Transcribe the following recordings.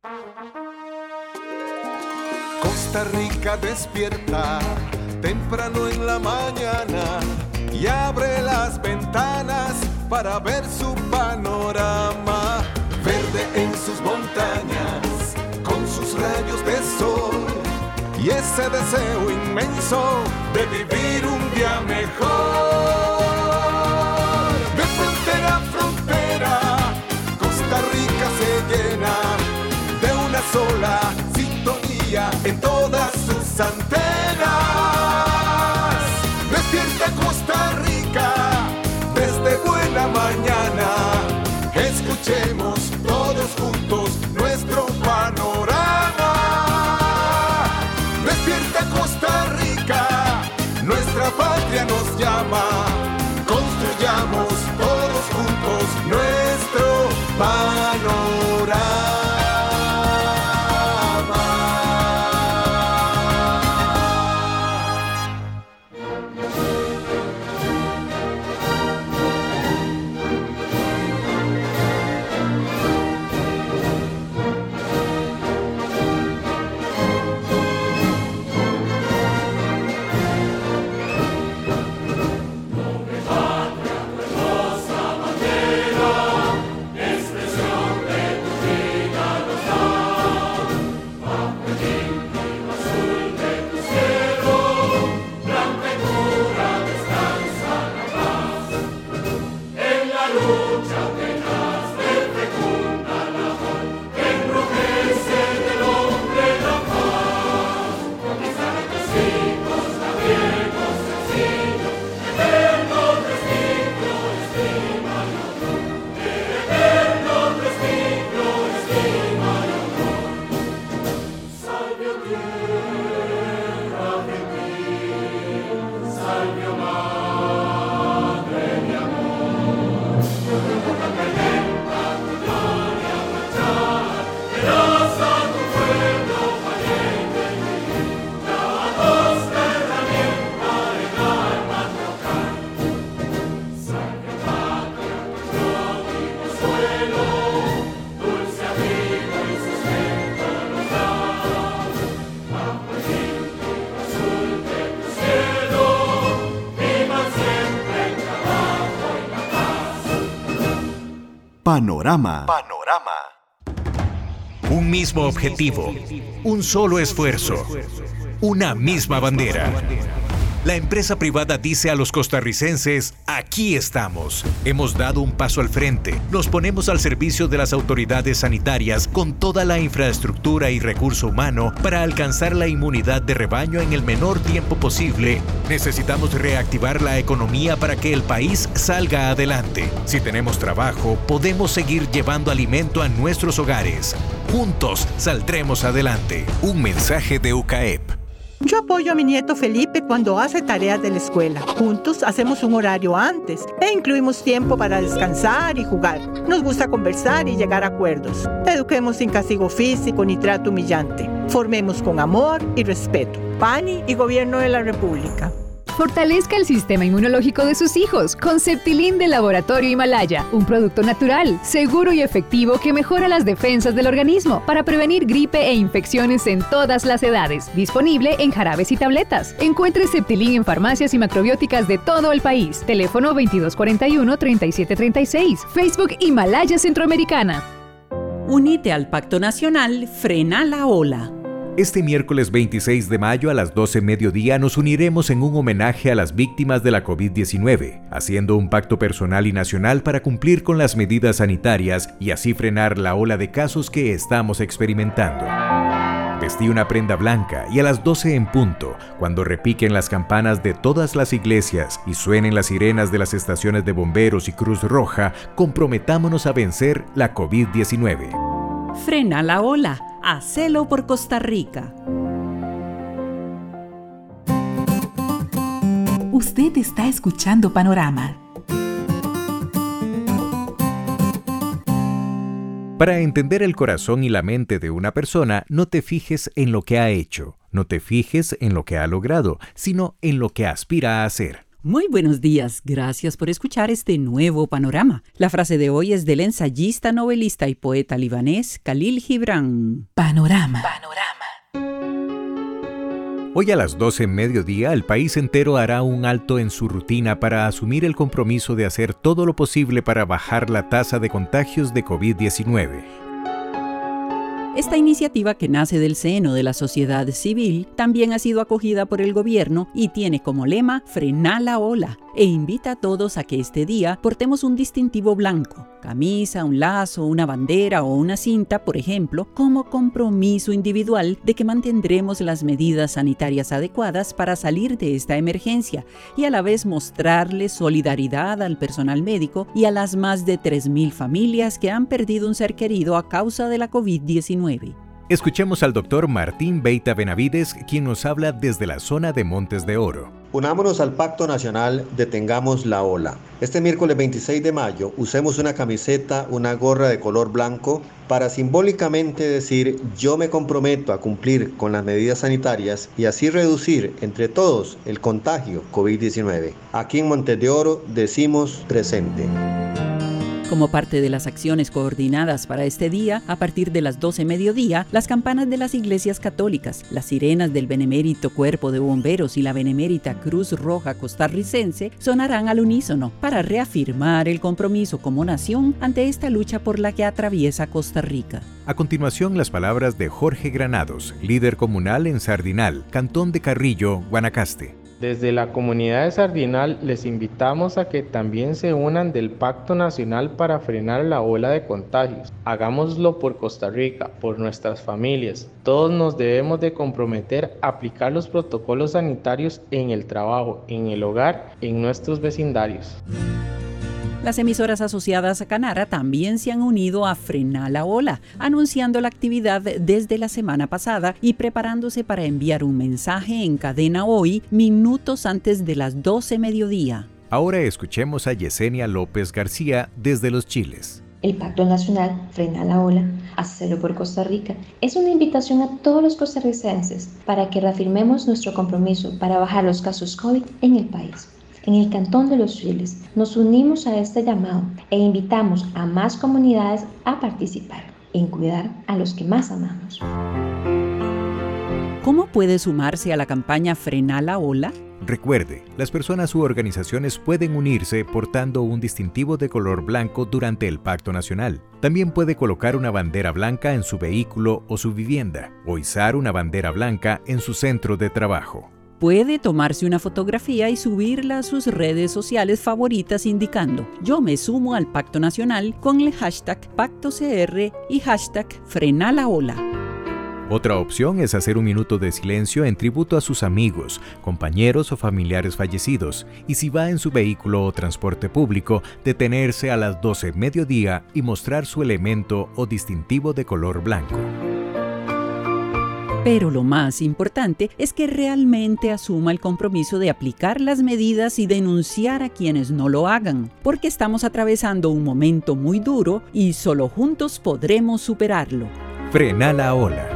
Costa Rica despierta temprano en la mañana y abre las ventanas para ver su panorama. Verde en sus montañas, con sus rayos de sol y ese deseo inmenso de vivir un día mejor. De frontera a frontera, Costa Rica se llena de una sola sintonía en todas sus antenas. Despierta Costa Rica desde buena mañana. Escuchemos todos juntos nuestro panorama. Despierta Costa Rica, nuestra patria nos llama. Construyamos todos juntos nuestro panorama. Panorama. Un mismo objetivo, un solo esfuerzo, una misma bandera. La empresa privada dice a los costarricenses, aquí estamos. Hemos dado un paso al frente. Nos ponemos al servicio de las autoridades sanitarias con toda la infraestructura y recurso humano para alcanzar la inmunidad de rebaño en el menor tiempo posible. Necesitamos reactivar la economía para que el país salga adelante. Si tenemos trabajo, podemos seguir llevando alimento a nuestros hogares. Juntos saldremos adelante. Un mensaje de UCAEP. Yo apoyo a mi nieto Felipe cuando hace tareas de la escuela. Juntos hacemos un horario antes e incluimos tiempo para descansar y jugar. Nos gusta conversar y llegar a acuerdos. Eduquemos sin castigo físico ni trato humillante. Formemos con amor y respeto. PANI y Gobierno de la República. Fortalezca el sistema inmunológico de sus hijos con Septilin de Laboratorio Himalaya, un producto natural, seguro y efectivo que mejora las defensas del organismo para prevenir gripe e infecciones en todas las edades. Disponible en jarabes y tabletas. Encuentre Septilin en farmacias y macrobióticas de todo el país. Teléfono 2241-3736. Facebook Himalaya Centroamericana. Unite al Pacto Nacional Frena la Ola. Este miércoles 26 de mayo a las 12 mediodía nos uniremos en un homenaje a las víctimas de la COVID-19, haciendo un pacto personal y nacional para cumplir con las medidas sanitarias y así frenar la ola de casos que estamos experimentando. Vestí una prenda blanca y a las 12 en punto, cuando repiquen las campanas de todas las iglesias y suenen las sirenas de las estaciones de bomberos y Cruz Roja, comprometámonos a vencer la COVID-19. Frena la ola. Hacelo por Costa Rica. Usted está escuchando Panorama. Para entender el corazón y la mente de una persona, no te fijes en lo que ha hecho, no te fijes en lo que ha logrado, sino en lo que aspira a hacer. Muy buenos días, gracias por escuchar este nuevo panorama. La frase de hoy es del ensayista, novelista y poeta libanés Khalil Gibran. Panorama. Hoy a las 12 mediodía, el país entero hará un alto en su rutina para asumir el compromiso de hacer todo lo posible para bajar la tasa de contagios de COVID-19. Esta iniciativa, que nace del seno de la sociedad civil, también ha sido acogida por el gobierno y tiene como lema «Frená la ola», e invita a todos a que este día portemos un distintivo blanco, camisa, un lazo, una bandera o una cinta, por ejemplo, como compromiso individual de que mantendremos las medidas sanitarias adecuadas para salir de esta emergencia y a la vez mostrarle solidaridad al personal médico y a las más de 3.000 familias que han perdido un ser querido a causa de la COVID-19. Escuchemos al doctor Martín Beita Benavides, quien nos habla desde la zona de Montes de Oro. Unámonos al Pacto Nacional, detengamos la ola. Este miércoles 26 de mayo usemos una camiseta, una gorra de color blanco para simbólicamente decir yo me comprometo a cumplir con las medidas sanitarias y así reducir entre todos el contagio COVID-19. Aquí en Montes de Oro decimos presente. Como parte de las acciones coordinadas para este día, a partir de las 12 mediodía, las campanas de las iglesias católicas, las sirenas del Benemérito Cuerpo de Bomberos y la Benemérita Cruz Roja Costarricense sonarán al unísono para reafirmar el compromiso como nación ante esta lucha por la que atraviesa Costa Rica. A continuación, las palabras de Jorge Granados, líder comunal en Sardinal, Cantón de Carrillo, Guanacaste. Desde la comunidad de Sardinal les invitamos a que también se unan del Pacto Nacional para frenar la ola de contagios. Hagámoslo por Costa Rica, por nuestras familias. Todos nos debemos de comprometer a aplicar los protocolos sanitarios en el trabajo, en el hogar, en nuestros vecindarios. Las emisoras asociadas a Canara también se han unido a Frenar la Ola, anunciando la actividad desde la semana pasada y preparándose para enviar un mensaje en cadena hoy, minutos antes de las 12 mediodía. Ahora escuchemos a Yesenia López García desde Los Chiles. El Pacto Nacional Frenar la Ola, Hacerlo por Costa Rica, es una invitación a todos los costarricenses para que reafirmemos nuestro compromiso para bajar los casos COVID en el país. En el Cantón de Los Chiles nos unimos a este llamado e invitamos a más comunidades a participar en cuidar a los que más amamos. ¿Cómo puede sumarse a la campaña Frenar la Ola? Recuerde, las personas u organizaciones pueden unirse portando un distintivo de color blanco durante el Pacto Nacional. También puede colocar una bandera blanca en su vehículo o su vivienda, o izar una bandera blanca en su centro de trabajo. Puede tomarse una fotografía y subirla a sus redes sociales favoritas indicando «Yo me sumo al Pacto Nacional» con el hashtag PactoCR y hashtag #FrenalaOla. Otra opción es hacer un minuto de silencio en tributo a sus amigos, compañeros o familiares fallecidos, y si va en su vehículo o transporte público, detenerse a las 12 mediodía y mostrar su elemento o distintivo de color blanco. Pero lo más importante es que realmente asuma el compromiso de aplicar las medidas y denunciar a quienes no lo hagan, porque estamos atravesando un momento muy duro y solo juntos podremos superarlo. Frena la ola.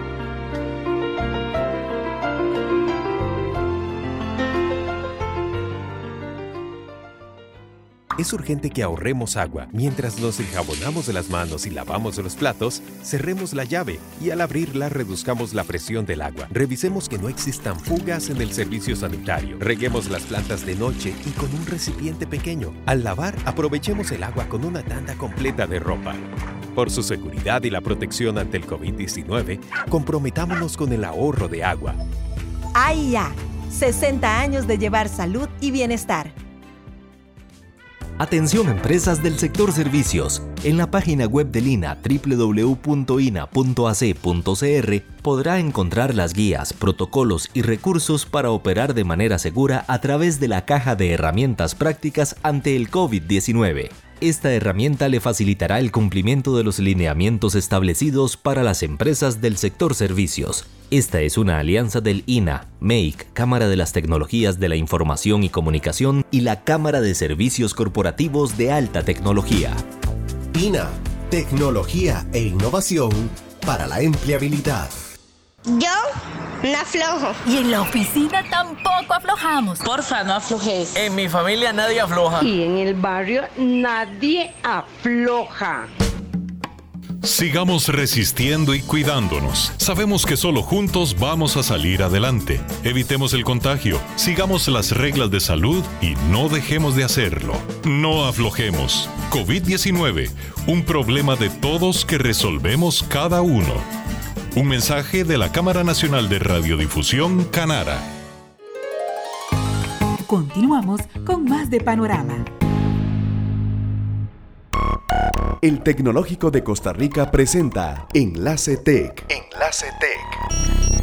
Es urgente que ahorremos agua. Mientras nos enjabonamos las manos y lavamos los platos, cerremos la llave y al abrirla reduzcamos la presión del agua. Revisemos que no existan fugas en el servicio sanitario. Reguemos las plantas de noche y con un recipiente pequeño. Al lavar, aprovechemos el agua con una tanda completa de ropa. Por su seguridad y la protección ante el COVID-19, comprometámonos con el ahorro de agua. AIA, 60 años de llevar salud y bienestar. Atención empresas del sector servicios. En la página web del INA www.ina.ac.cr podrá encontrar las guías, protocolos y recursos para operar de manera segura a través de la caja de herramientas prácticas ante el COVID-19. Esta herramienta le facilitará el cumplimiento de los lineamientos establecidos para las empresas del sector servicios. Esta es una alianza del INA, MEIC, Cámara de las Tecnologías de la Información y Comunicación y la Cámara de Servicios Corporativos de Alta Tecnología. INA, tecnología e innovación para la empleabilidad. Yo no aflojo. Y en la oficina tampoco aflojamos. Porfa, no aflojes. En mi familia nadie afloja. Y en el barrio nadie afloja. Sigamos resistiendo y cuidándonos. Sabemos que solo juntos vamos a salir adelante. Evitemos el contagio, sigamos las reglas de salud y no dejemos de hacerlo. No aflojemos. COVID-19, un problema de todos que resolvemos cada uno. Un mensaje de la Cámara Nacional de Radiodifusión, Canara. Continuamos con más de Panorama. El Tecnológico de Costa Rica presenta Enlace Tech. Enlace Tech.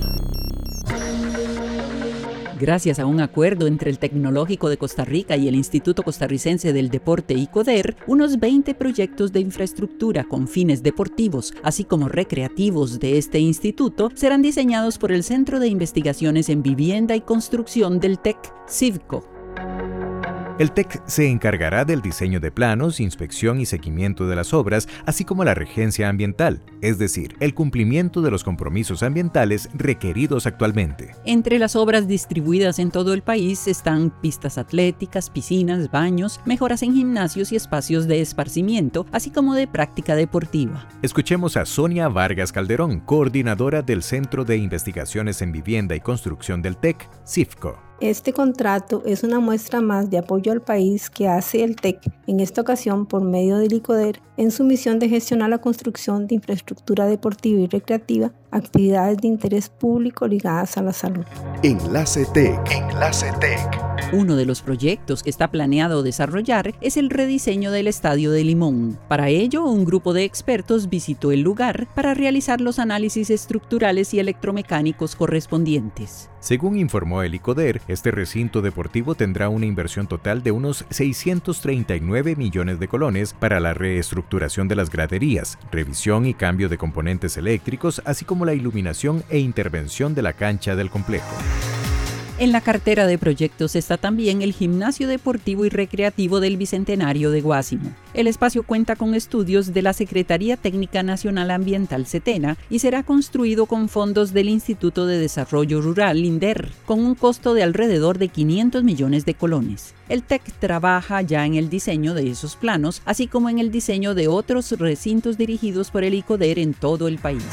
Gracias a un acuerdo entre el Tecnológico de Costa Rica y el Instituto Costarricense del Deporte ICODER, unos 20 proyectos de infraestructura con fines deportivos, así como recreativos de este instituto, serán diseñados por el Centro de Investigaciones en Vivienda y Construcción del TEC, CIVCO. El TEC se encargará del diseño de planos, inspección y seguimiento de las obras, así como la regencia ambiental, es decir, el cumplimiento de los compromisos ambientales requeridos actualmente. Entre las obras distribuidas en todo el país están pistas atléticas, piscinas, baños, mejoras en gimnasios y espacios de esparcimiento, así como de práctica deportiva. Escuchemos a Sonia Vargas Calderón, coordinadora del Centro de Investigaciones en Vivienda y Construcción del TEC, CIVCO. Este contrato es una muestra más de apoyo al país que hace el TEC, en esta ocasión por medio del ICODER, en su misión de gestionar la construcción de infraestructura deportiva y recreativa, actividades de interés público ligadas a la salud. Enlace Tech. Enlace Tech. Uno de los proyectos que está planeado desarrollar es el rediseño del Estadio de Limón. Para ello, un grupo de expertos visitó el lugar para realizar los análisis estructurales y electromecánicos correspondientes. Según informó el ICODER, este recinto deportivo tendrá una inversión total de unos 639 millones de colones para la reestructuración de las graderías, revisión y cambio de componentes eléctricos, así como la iluminación e intervención de la cancha del complejo. En la cartera de proyectos está también el Gimnasio Deportivo y Recreativo del Bicentenario de Guásimo. El espacio cuenta con estudios de la Secretaría Técnica Nacional Ambiental SETENA y será construido con fondos del Instituto de Desarrollo Rural, INDER, con un costo de alrededor de 500 millones de colones. El TEC trabaja ya en el diseño de esos planos, así como en el diseño de otros recintos dirigidos por el ICODER en todo el país.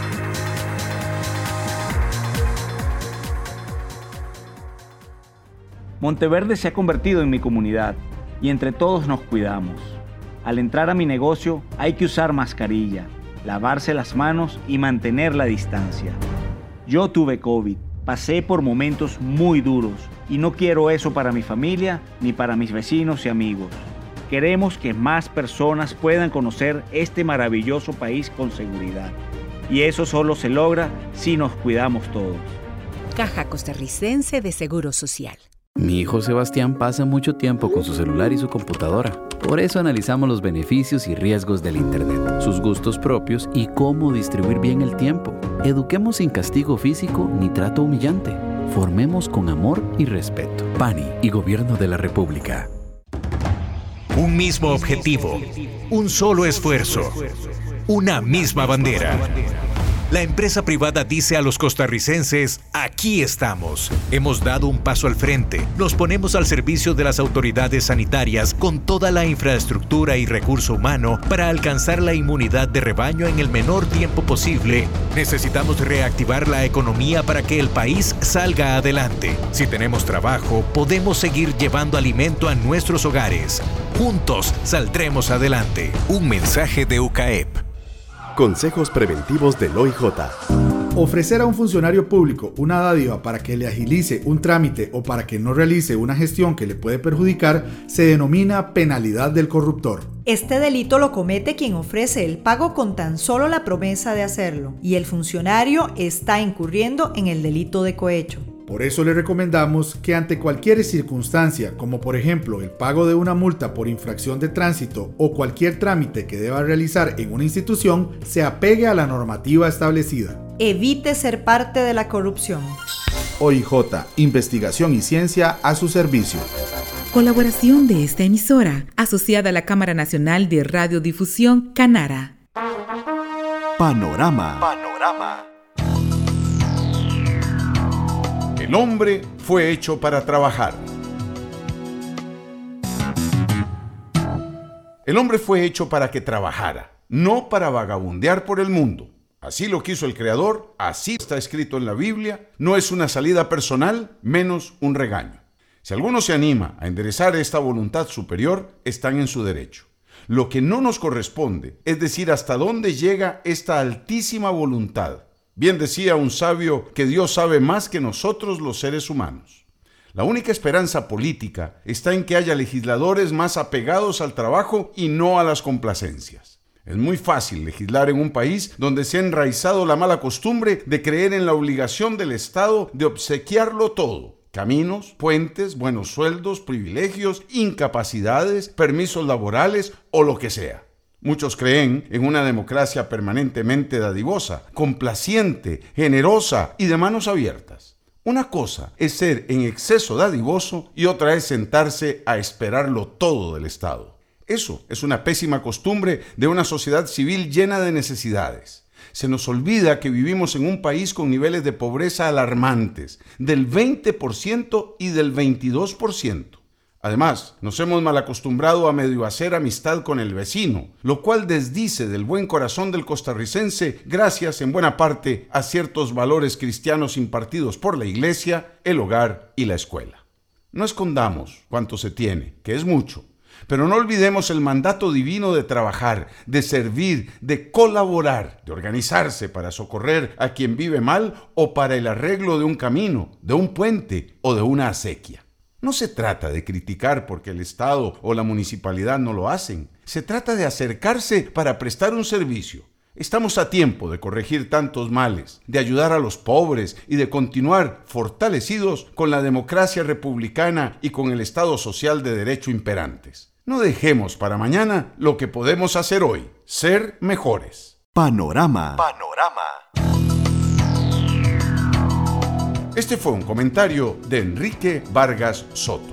Monteverde se ha convertido en mi comunidad y entre todos nos cuidamos. Al entrar a mi negocio hay que usar mascarilla, lavarse las manos y mantener la distancia. Yo tuve COVID, pasé por momentos muy duros y no quiero eso para mi familia ni para mis vecinos y amigos. Queremos que más personas puedan conocer este maravilloso país con seguridad. Y eso solo se logra si nos cuidamos todos. Caja Costarricense de Seguro Social. Mi hijo Sebastián pasa mucho tiempo con su celular y su computadora. Por eso analizamos los beneficios y riesgos del Internet, sus gustos propios y cómo distribuir bien el tiempo. Eduquemos sin castigo físico ni trato humillante. Formemos con amor y respeto. PANI y Gobierno de la República. Un mismo objetivo, un solo esfuerzo, una misma bandera. La empresa privada dice a los costarricenses, aquí estamos. Hemos dado un paso al frente. Nos ponemos al servicio de las autoridades sanitarias con toda la infraestructura y recurso humano para alcanzar la inmunidad de rebaño en el menor tiempo posible. Necesitamos reactivar la economía para que el país salga adelante. Si tenemos trabajo, podemos seguir llevando alimento a nuestros hogares. Juntos saldremos adelante. Un mensaje de UCAEP. Consejos preventivos del OIJ. Ofrecer a un funcionario público una dádiva para que le agilice un trámite o para que no realice una gestión que le puede perjudicar se denomina penalidad del corruptor. Este delito lo comete quien ofrece el pago con tan solo la promesa de hacerlo, y el funcionario está incurriendo en el delito de cohecho. Por eso le recomendamos que ante cualquier circunstancia, como por ejemplo el pago de una multa por infracción de tránsito o cualquier trámite que deba realizar en una institución, se apegue a la normativa establecida. Evite ser parte de la corrupción. OIJ, investigación y ciencia a su servicio. Colaboración de esta emisora, asociada a la Cámara Nacional de Radiodifusión, Canara. Panorama. El hombre fue hecho para trabajar. El hombre fue hecho para que trabajara, no para vagabundear por el mundo. Así lo quiso el Creador, así está escrito en la Biblia, no es una salida personal, menos un regaño. Si alguno se anima a enderezar esta voluntad superior, están en su derecho. Lo que no nos corresponde es decir hasta dónde llega esta altísima voluntad. Bien decía un sabio que Dios sabe más que nosotros los seres humanos. La única esperanza política está en que haya legisladores más apegados al trabajo y no a las complacencias. Es muy fácil legislar en un país donde se ha enraizado la mala costumbre de creer en la obligación del Estado de obsequiarlo todo. Caminos, puentes, buenos sueldos, privilegios, incapacidades, permisos laborales o lo que sea. Muchos creen en una democracia permanentemente dadivosa, complaciente, generosa y de manos abiertas. Una cosa es ser en exceso dadivoso y otra es sentarse a esperarlo todo del Estado. Eso es una pésima costumbre de una sociedad civil llena de necesidades. Se nos olvida que vivimos en un país con niveles de pobreza alarmantes, del 20% y del 22%. Además, nos hemos malacostumbrado a medio hacer amistad con el vecino, lo cual desdice del buen corazón del costarricense gracias en buena parte a ciertos valores cristianos impartidos por la iglesia, el hogar y la escuela. No escondamos cuánto se tiene, que es mucho, pero no olvidemos el mandato divino de trabajar, de servir, de colaborar, de organizarse para socorrer a quien vive mal o para el arreglo de un camino, de un puente o de una acequia. No se trata de criticar porque el Estado o la municipalidad no lo hacen. Se trata de acercarse para prestar un servicio. Estamos a tiempo de corregir tantos males, de ayudar a los pobres y de continuar fortalecidos con la democracia republicana y con el Estado social de derecho imperantes. No dejemos para mañana lo que podemos hacer hoy, ser mejores. Panorama. Este fue un comentario de Enrique Vargas Soto.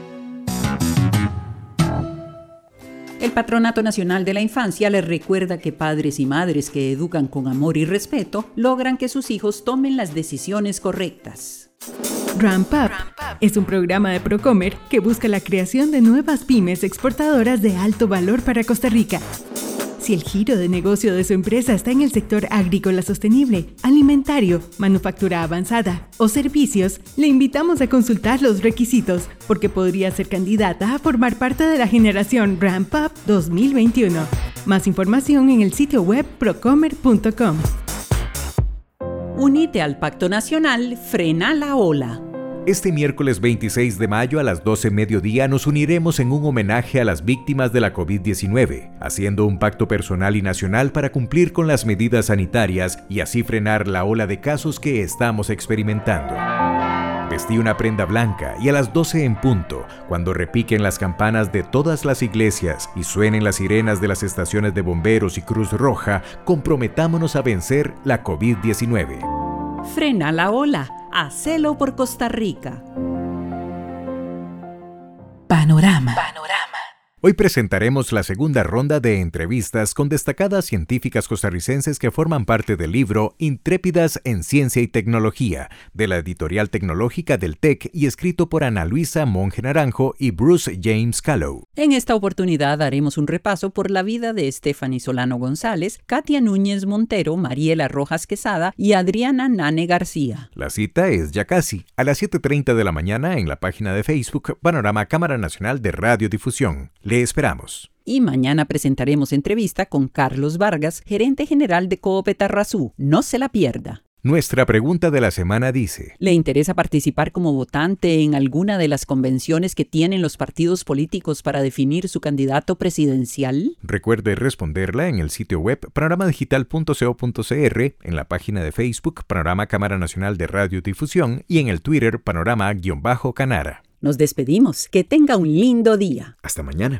El Patronato Nacional de la Infancia les recuerda que padres y madres que educan con amor y respeto logran que sus hijos tomen las decisiones correctas. Ramp Up es un programa de Procomer que busca la creación de nuevas pymes exportadoras de alto valor para Costa Rica. Si el giro de negocio de su empresa está en el sector agrícola sostenible, alimentario, manufactura avanzada o servicios, le invitamos a consultar los requisitos porque podría ser candidata a formar parte de la generación Ramp Up 2021. Más información en el sitio web procomer.com. Unite al Pacto Nacional, frena la ola. Este miércoles 26 de mayo a las 12 mediodía nos uniremos en un homenaje a las víctimas de la COVID-19, haciendo un pacto personal y nacional para cumplir con las medidas sanitarias y así frenar la ola de casos que estamos experimentando. Vestí una prenda blanca y a las 12 en punto, cuando repiquen las campanas de todas las iglesias y suenen las sirenas de las estaciones de bomberos y Cruz Roja, comprometámonos a vencer la COVID-19. Frena la ola. Hacelo por Costa Rica. Panorama. Hoy presentaremos la segunda ronda de entrevistas con destacadas científicas costarricenses que forman parte del libro Intrépidas en Ciencia y Tecnología, de la editorial tecnológica del TEC y escrito por Ana Luisa Monge Naranjo y Bruce James Callow. En esta oportunidad haremos un repaso por la vida de Stephanie Solano González, Katia Núñez Montero, Mariela Rojas Quesada y Adriana Nane García. La cita es ya casi, a las 7:30 de la mañana en la página de Facebook Panorama Cámara Nacional de Radiodifusión. Le esperamos. Y mañana presentaremos entrevista con Carlos Vargas, gerente general de Coop Tarrazú. No se la pierda. Nuestra pregunta de la semana dice: ¿le interesa participar como votante en alguna de las convenciones que tienen los partidos políticos para definir su candidato presidencial? Recuerde responderla en el sitio web panoramadigital.co.cr, en la página de Facebook Panorama Cámara Nacional de Radiodifusión y en el Twitter Panorama-Canara. Nos despedimos. Que tenga un lindo día. Hasta mañana.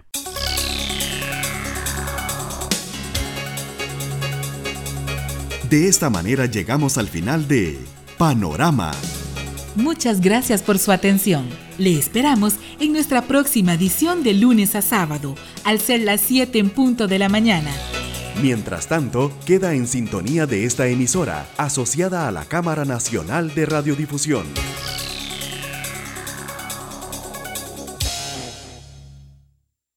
De esta manera llegamos al final de Panorama. Muchas gracias por su atención. Le esperamos en nuestra próxima edición de lunes a sábado, al ser las 7 en punto de la mañana. Mientras tanto, queda en sintonía de esta emisora, asociada a la Cámara Nacional de Radiodifusión.